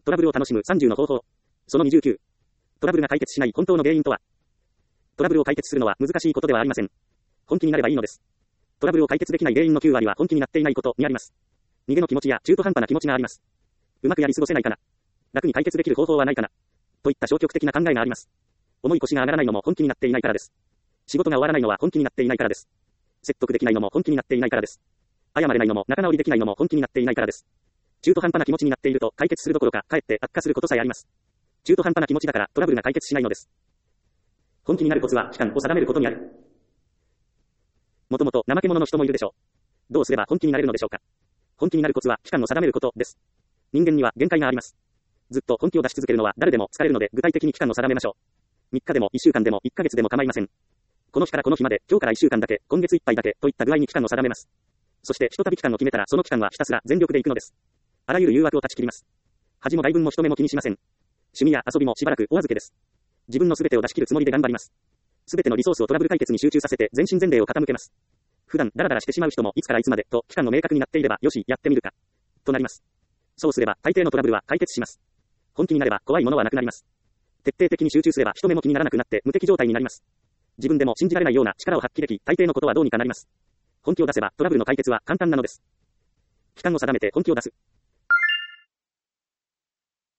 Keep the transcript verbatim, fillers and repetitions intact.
トラブルを楽しむさんじゅうの方法。そのにじゅうきゅう。トラブルが解決しない本当の原因とは。トラブルを解決するのは難しいことではありません。本気になればいいのです。トラブルを解決できない原因のきゅうわりは本気になっていないことにあります。逃げの気持ちや中途半端な気持ちがあります。うまくやり過ごせないかな。楽に解決できる方法はないかな。といった消極的な考えがあります。重い腰が上がらないのも本気になっていないからです。仕事が終わらないのは本気になっていないからです。説得できないのも本気になっていないからです。謝れないのも仲直りできないのも本気になっていないからです。中途半端な気持ちになっていると解決するどころかかえって悪化することさえあります。中途半端な気持ちだからトラブルが解決しないのです。本気になるコツは期間を定めることにある。もともと怠け者の人もいるでしょう。どうすれば本気になれるのでしょうか。本気になるコツは期間を定めることです。人間には限界があります。ずっと本気を出し続けるのは誰でも疲れるので具体的に期間を定めましょう。みっかでもいっしゅうかんでもいっかげつでも構いません。この日からこの日まで、今日からいっしゅうかんだけ、今月いっぱいだけといった具合に期間を定めます。そしてひとたび期間を決めたらその期間はひたすら全力で行くのです。あらゆる誘惑を断ち切ります。恥も外分も人目も気にしません。趣味や遊びもしばらくお預けです。自分のすべてを出し切るつもりで頑張ります。すべてのリソースをトラブル解決に集中させて全身全霊を傾けます。普段ダラダラしてしまう人もいつからいつまでと期間の明確になっていればよしやってみるかとなります。そうすれば大抵のトラブルは解決します。本気になれば怖いものはなくなります。徹底的に集中すれば人目も気にならなくなって無敵状態になります。自分でも信じられないような力を発揮でき、大抵のことはどうにかなります。本気を出せばトラブルの解決は簡単なのです。期間を定めて本気を出す。